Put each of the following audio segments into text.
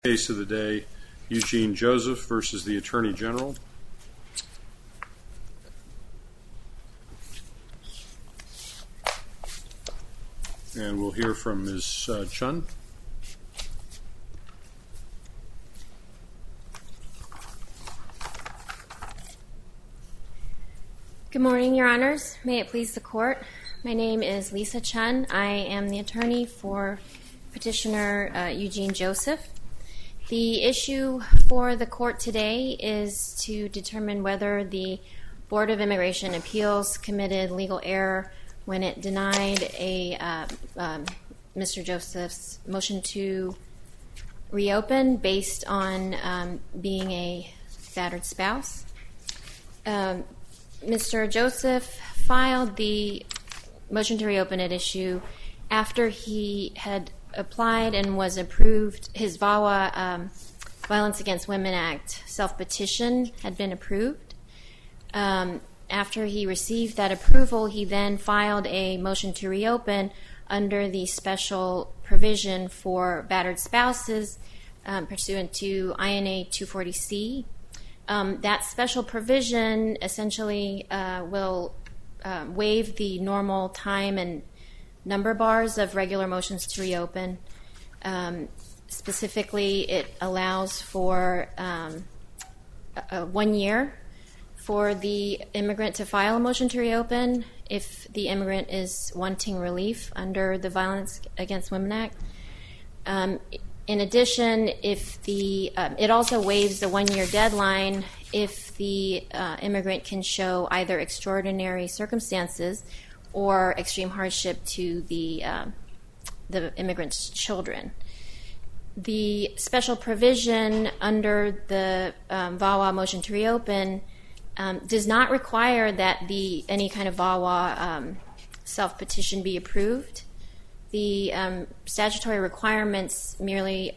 Case of the day, Eugene Joseph versus the Attorney General. And we'll hear from Ms. Chun. Good morning, Your Honors. May it please the Court. My name is Lisa Chun. I am the attorney for Petitioner Eugene Joseph. The issue for the Court today is to determine whether the Board of Immigration Appeals committed legal error when it denied Mr. Joseph's motion to reopen based on being a battered spouse. Mr. Joseph filed the motion to reopen at issue after he had applied and was approved. His VAWA Violence Against Women Act self-petition had been approved. After he received that approval, he then filed a motion to reopen under the special provision for battered spouses pursuant to INA 240C. That special provision essentially will waive the normal time and number bars of regular motions to reopen. Specifically, it allows for 1 year for the immigrant to file a motion to reopen if the immigrant is wanting relief under the Violence Against Women Act. In addition, it also waives the 1 year deadline if the immigrant can show either extraordinary circumstances or extreme hardship to the immigrant's children. The special provision under the VAWA motion to reopen does not require that any kind of VAWA self-petition be approved. The statutory requirements merely,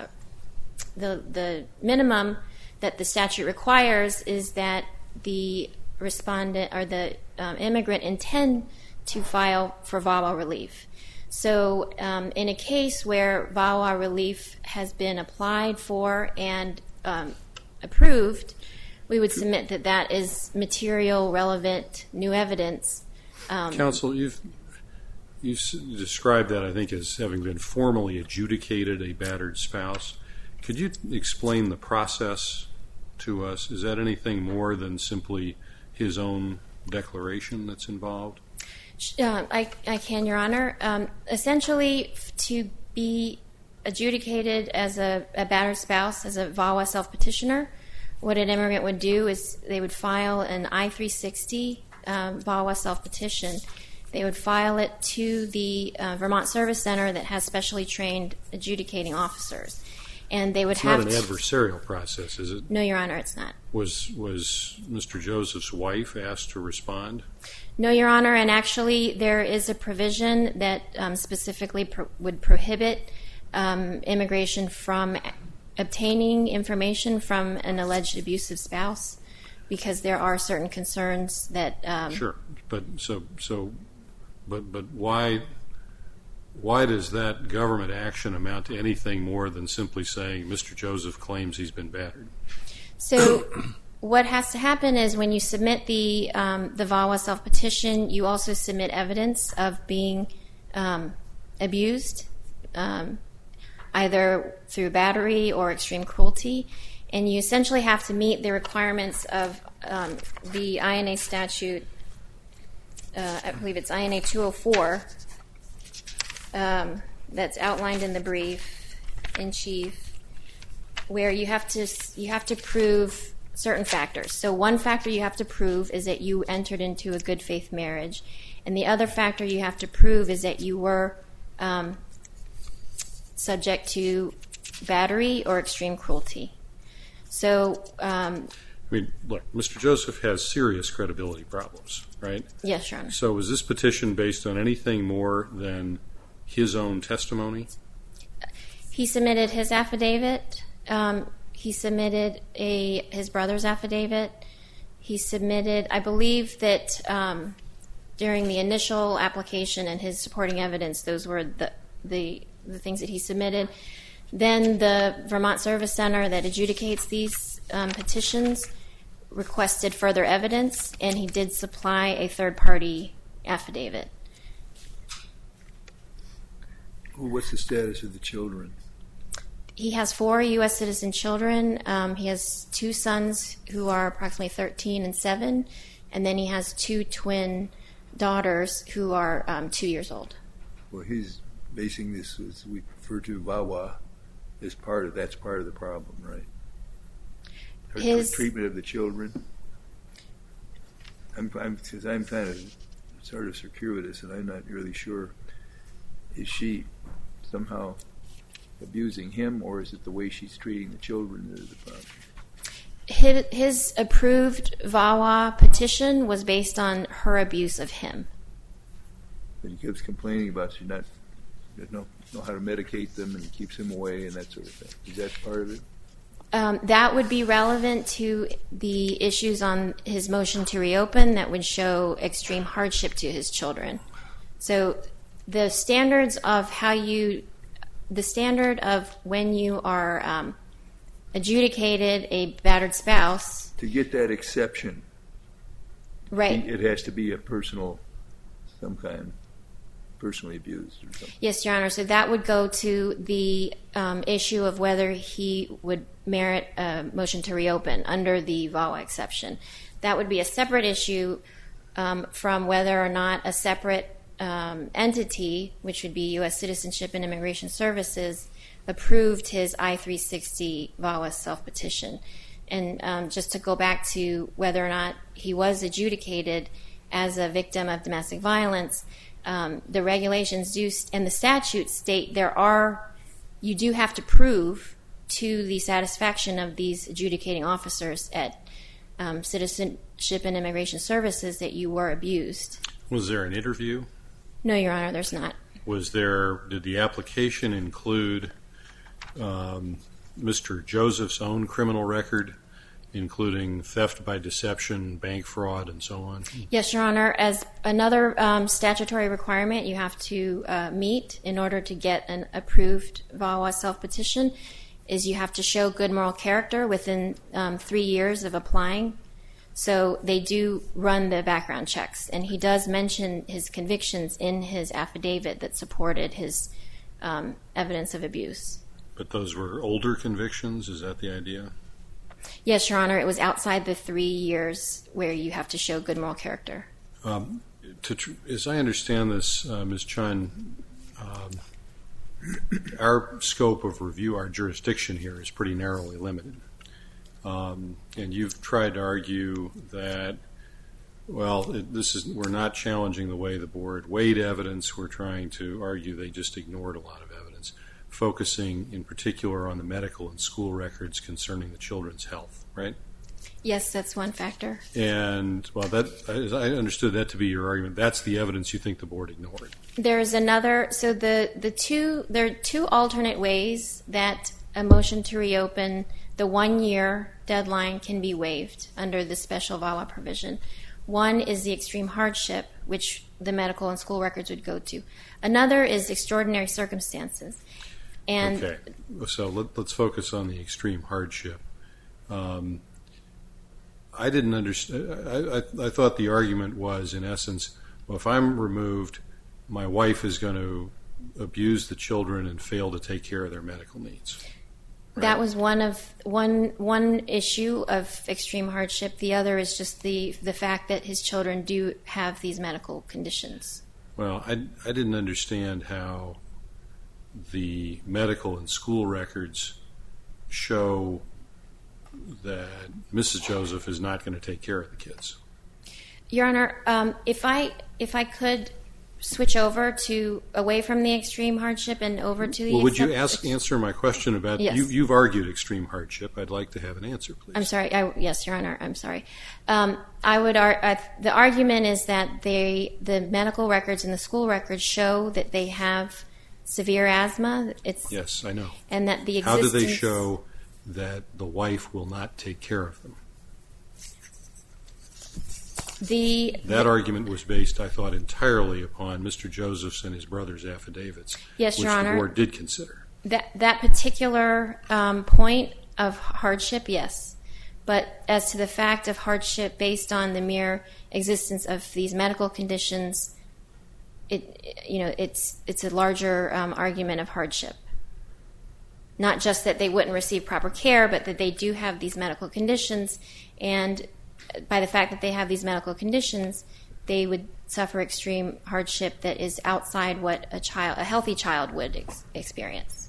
the minimum that the statute requires is that the respondent or the immigrant intend to file for VAWA relief. So in a case where VAWA relief has been applied for and approved, we would submit that that is material, relevant, new evidence. Counsel, you've described that, I think, as having been formally adjudicated a battered spouse. Could you explain the process to us? Is that anything more than simply his own declaration that's involved? I can, Your Honor. Essentially, to be adjudicated as a battered spouse, as a VAWA self-petitioner, what an immigrant would do is they would file an I-360 VAWA self-petition. They would file it to the Vermont Service Center that has specially trained adjudicating officers. And they would It's not an adversarial process, is it? No, Your Honor, it's not. Was Mr. Joseph's wife asked to respond? No, Your Honor, and actually there is a provision that specifically would prohibit immigration from obtaining information from an alleged abusive spouse because there are certain concerns that... Sure, but why does that government action amount to anything more than simply saying Mr. Joseph claims he's been battered? So what has to happen is when you submit the VAWA self-petition, you also submit evidence of being abused, either through battery or extreme cruelty, and you essentially have to meet the requirements of the INA statute. I believe it's INA 204 that's outlined in the brief in chief, where you have to prove certain factors. So one factor you have to prove is that you entered into a good faith marriage, and the other factor you have to prove is that you were subject to battery or extreme cruelty. So look, Mr. Joseph has serious credibility problems, right? Yes, Your Honor. So was this petition based on anything more than his own testimony? He submitted his affidavit. He submitted his brother's affidavit. He submitted, I believe that during the initial application and his supporting evidence, those were the things that he submitted. Then the Vermont Service Center that adjudicates these petitions requested further evidence, and he did supply a third-party affidavit. Well, what's the status of the children? He has 4 U.S. citizen children. He has 2 sons who are approximately 13 and 7, and then he has 2 twin daughters who are 2 years old. Well, he's basing this, as we refer to VAWA, as that's part of the problem, right? Her treatment of the children. I'm kind of sort of circuitous, and I'm not really sure. Is she somehow abusing him, or is it the way she's treating the children that is the problem? His approved VAWA petition was based on her abuse of him. But he keeps complaining about she doesn't know how to medicate them, and he keeps him away and that sort of thing. Is that part of it? That would be relevant to the issues on his motion to reopen that would show extreme hardship to his children. So the standards of when you are adjudicated a battered spouse. To get that exception, right? It has to be some kind, personally abused or something. Yes, Your Honor. So that would go to the issue of whether he would merit a motion to reopen under the VAWA exception. That would be a separate issue from whether or not a separate entity, which would be U.S. Citizenship and Immigration Services, approved his I-360 VAWA self-petition. And just to go back to whether or not he was adjudicated as a victim of domestic violence, the regulations do and the statutes state you do have to prove to the satisfaction of these adjudicating officers at Citizenship and Immigration Services that you were abused. Was there an interview? No, Your Honor, there's not. Did the application include Mr. Joseph's own criminal record, including theft by deception, bank fraud, and so on? Yes, Your Honor. As another statutory requirement you have to meet in order to get an approved VAWA self-petition is you have to show good moral character within 3 years of applying. So they do run the background checks, and he does mention his convictions in his affidavit that supported his evidence of abuse. But those were older convictions? Is that the idea? Yes, Your Honor. It was outside the 3 years where you have to show good moral character. As I understand this, Ms. Chun, our scope of review, our jurisdiction here is pretty narrowly limited. And you've tried to argue that, we're not challenging the way the board weighed evidence. We're trying to argue they just ignored a lot of evidence, focusing in particular on the medical and school records concerning the children's health, right? Yes, that's one factor. And, as I understood that to be your argument, that's the evidence you think the board ignored. There is another. So there are 2 alternate ways that a motion to reopen, the 1-year deadline, can be waived under the special VAWA provision. One is the extreme hardship, which the medical and school records would go to. Another is extraordinary circumstances. Okay, so let's focus on the extreme hardship. I didn't understand. I thought the argument was, in essence, if I'm removed, my wife is going to abuse the children and fail to take care of their medical needs. Right? That was one issue of extreme hardship. The other is just the fact that his children do have these medical conditions. Well, I didn't understand how the medical and school records show that Mrs. Joseph is not going to take care of the kids. Your Honor, if I could switch over away from the extreme hardship and over to the... Well, would you answer my question about... Yes. You've argued extreme hardship. I'd like to have an answer, please. I'm sorry. Yes, Your Honor, I'm sorry. The argument is that the medical records and the school records show that they have severe asthma. Yes, I know. And that the existence... How do they show that the wife will not take care of them? That argument was based, I thought, entirely upon Mr. Joseph's and his brother's affidavits, yes, Your Honor, which the board did consider. That particular point of hardship, yes. But as to the fact of hardship based on the mere existence of these medical conditions, it's a larger argument of hardship. Not just that they wouldn't receive proper care, but that they do have these medical conditions, and by the fact that they have these medical conditions, they would suffer extreme hardship that is outside what a healthy child would experience.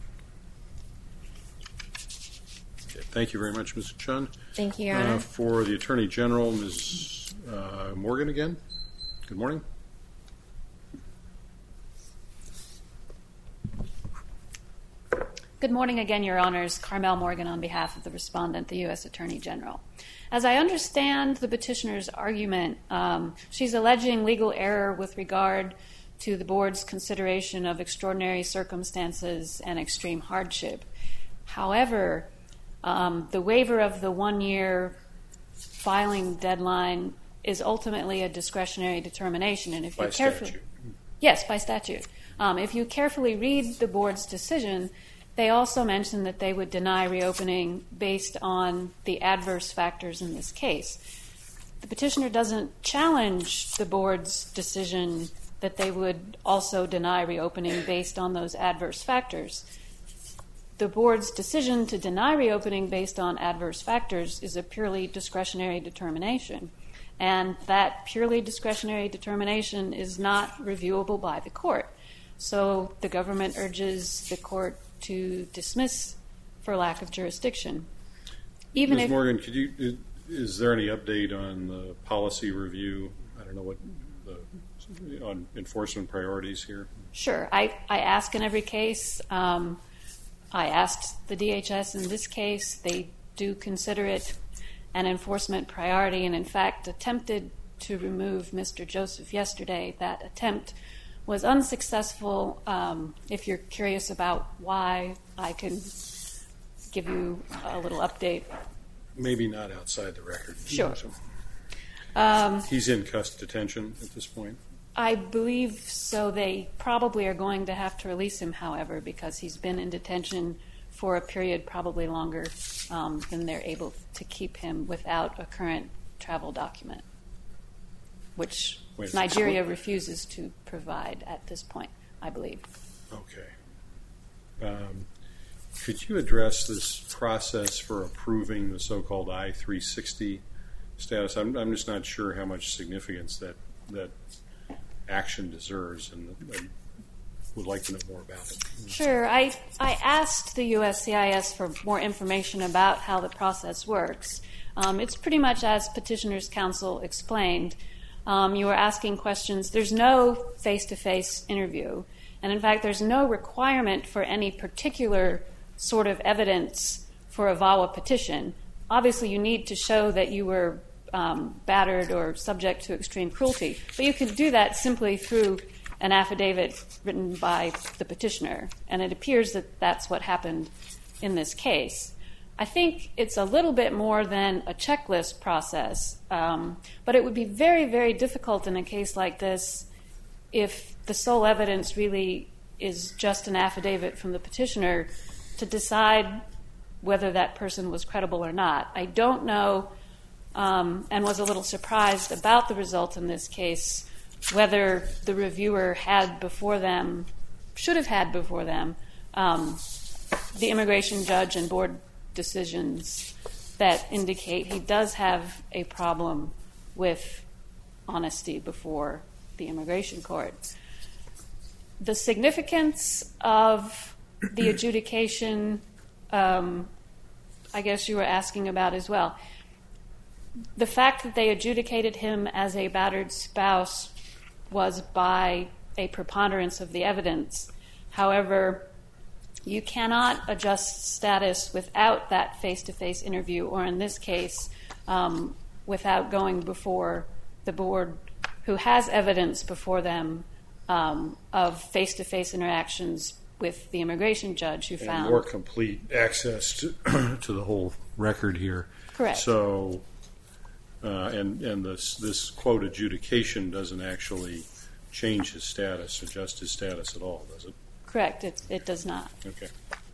Okay, thank you very much, Mr. Chun. Thank you, Your Honor. For the Attorney General, Ms. Morgan again. Good morning. Good morning again, Your Honors. Carmel Morgan on behalf of the respondent, the U.S. Attorney General. As I understand the petitioner's argument, she's alleging legal error with regard to the board's consideration of extraordinary circumstances and extreme hardship. However, the waiver of the 1-year filing deadline is ultimately a discretionary determination. And if by you carefully, statute. Yes, by statute. If you carefully read the board's decision, they also mentioned that they would deny reopening based on the adverse factors in this case. The petitioner doesn't challenge the board's decision that they would also deny reopening based on those adverse factors. The board's decision to deny reopening based on adverse factors is a purely discretionary determination, and that purely discretionary determination is not reviewable by the court. So the government urges the court to dismiss for lack of jurisdiction. Ms. Morgan, is there any update on the policy review? I don't know on enforcement priorities here. Sure. I ask in every case. I asked the DHS in this case. They do consider it an enforcement priority and, in fact, attempted to remove Mr. Joseph yesterday. That attempt was unsuccessful. If you're curious about why, I can give you a little update. Maybe not outside the record. Sure. He's in custody detention at this point? I believe so. They probably are going to have to release him, however, because he's been in detention for a period probably longer than they're able to keep him without a current travel document, which Nigeria refuses to provide at this point, I believe. Okay. Could you address this process for approving the so-called I-360 status? I'm just not sure how much significance that action deserves, and I would like to know more about it. Sure. I asked the USCIS for more information about how the process works. It's pretty much as Petitioner's Counsel explained. You were asking questions. There's no face-to-face interview. And, in fact, there's no requirement for any particular sort of evidence for a VAWA petition. Obviously, you need to show that you were battered or subject to extreme cruelty. But you can do that simply through an affidavit written by the petitioner. And it appears that that's what happened in this case. I think it's a little bit more than a checklist process, but it would be very, very difficult in a case like this if the sole evidence really is just an affidavit from the petitioner to decide whether that person was credible or not. I don't know, and was a little surprised about the result in this case, whether the reviewer should have had before them, the immigration judge and board decisions that indicate he does have a problem with honesty before the immigration court. The significance of the adjudication, I guess you were asking about as well. The fact that they adjudicated him as a battered spouse was by a preponderance of the evidence. However, you cannot adjust status without that face-to-face interview, or in this case, without going before the board, who has evidence before them of face-to-face interactions with the immigration judge who found... And more complete access to the whole record here. Correct. So, and this quote adjudication doesn't actually change his status, adjust his status at all, does it? Correct. It does not. Okay.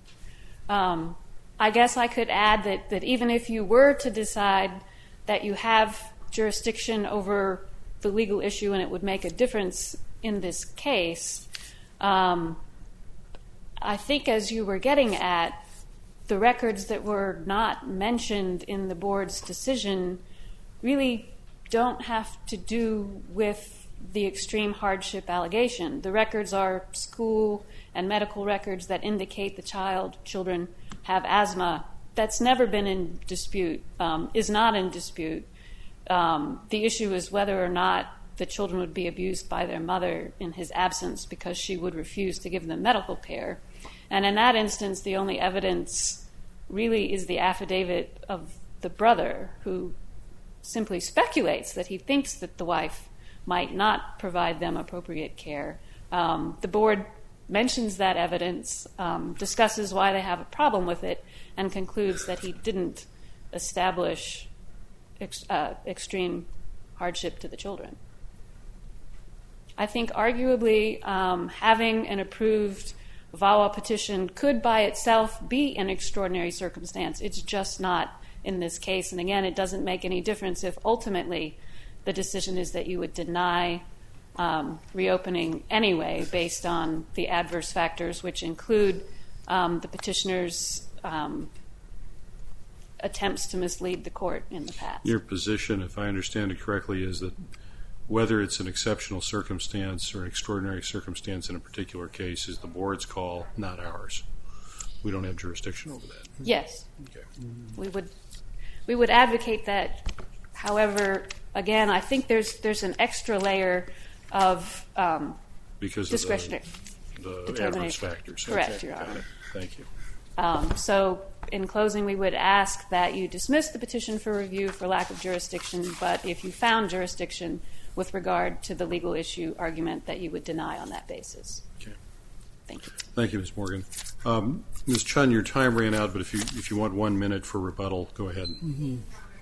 I guess I could add that even if you were to decide that you have jurisdiction over the legal issue and it would make a difference in this case, I think as you were getting at, the records that were not mentioned in the board's decision really don't have to do with the extreme hardship allegation. The records are school and medical records that indicate the children have asthma. That's never been in dispute, is not in dispute. The issue is whether or not the children would be abused by their mother in his absence because she would refuse to give them medical care. And in that instance, the only evidence really is the affidavit of the brother, who simply speculates that he thinks that the wife might not provide them appropriate care. The board mentions that evidence, discusses why they have a problem with it, and concludes that he didn't establish extreme hardship to the children. I think arguably having an approved VAWA petition could by itself be an extraordinary circumstance. It's just not in this case. And again, it doesn't make any difference if ultimately the decision is that you would deny reopening anyway based on the adverse factors, which include the petitioner's attempts to mislead the court in the past. Your position, if I understand it correctly, is that whether it's an exceptional circumstance or an extraordinary circumstance in a particular case is the board's call, not ours. We don't have jurisdiction over that. Yes. Okay. We would advocate that. However, again, I think there's an extra layer of discretionary because of the adverse factors. Correct, okay. Your Honor. Thank you. So in closing, we would ask that you dismiss the petition for review for lack of jurisdiction, but if you found jurisdiction with regard to the legal issue argument, that you would deny on that basis. Okay. Thank you. Thank you, Ms. Morgan. Ms. Chun, your time ran out, but if you want 1 minute for rebuttal, go ahead. Mm-hmm.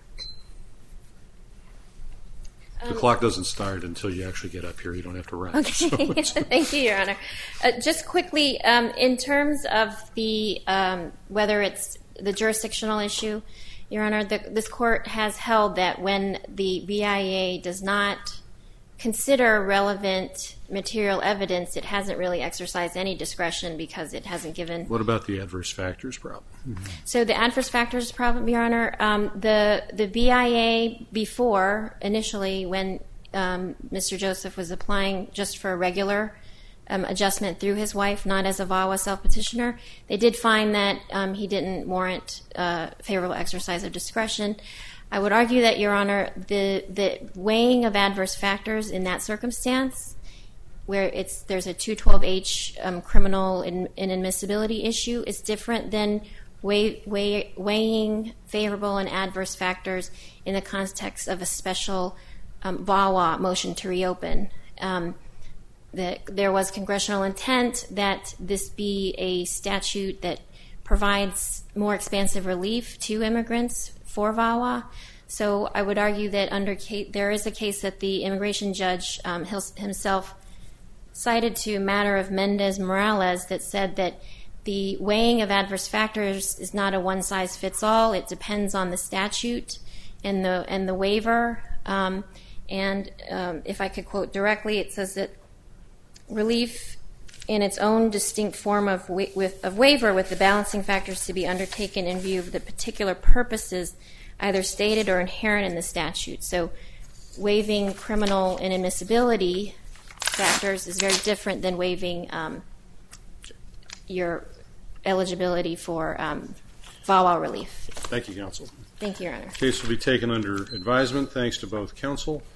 The clock doesn't start until you actually get up here. You don't have to run. Okay. Thank you, Your Honor. Just quickly, in terms of the whether it's the jurisdictional issue, Your Honor, this court has held that when the BIA does not consider relevant material evidence, it hasn't really exercised any discretion because it hasn't given... What about the adverse factors problem? Mm-hmm. So the adverse factors problem, Your Honor, the BIA before, initially, when Mr. Joseph was applying just for a regular adjustment through his wife, not as a VAWA self-petitioner, they did find that he didn't warrant favorable exercise of discretion. I would argue that, Your Honor, the weighing of adverse factors in that circumstance, where there's a 212H criminal inadmissibility issue, is different than weighing favorable and adverse factors in the context of a special VAWA motion to reopen. There was congressional intent that this be a statute that provides more expansive relief to immigrants for VAWA. So I would argue that there is a case that the immigration judge himself cited to a matter of Mendez-Morales that said that the weighing of adverse factors is not a one-size-fits-all. It depends on the statute and the waiver. If I could quote directly, it says that relief in its own distinct form of waiver with the balancing factors to be undertaken in view of the particular purposes either stated or inherent in the statute. So waiving criminal inadmissibility factors is very different than waiving your eligibility for VAWA relief. Thank you, counsel. Thank you, Your Honor. The case will be taken under advisement. Thanks to both counsel.